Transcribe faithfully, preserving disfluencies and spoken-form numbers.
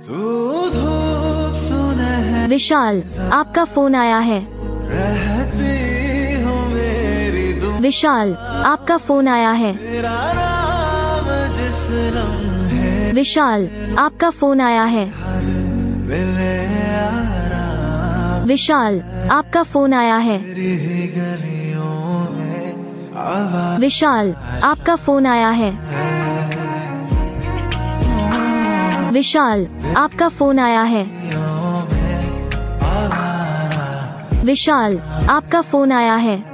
तू धूप सुनहरी विशाल, आपका फोन आया है। रहती हो मेरी दुनिया, विशाल, आपका फोन आया है। तेरा नाम जिस लम्हे विशाल, आपका फोन आया है। मिले आराम, विशाल, आपका फोन आया है। तेरी ही गलियों में आवाज़ विशाल, आपका फोन आया है। विशाल, आपका फोन आया है। में आवारा, विशाल, आपका फोन आया है।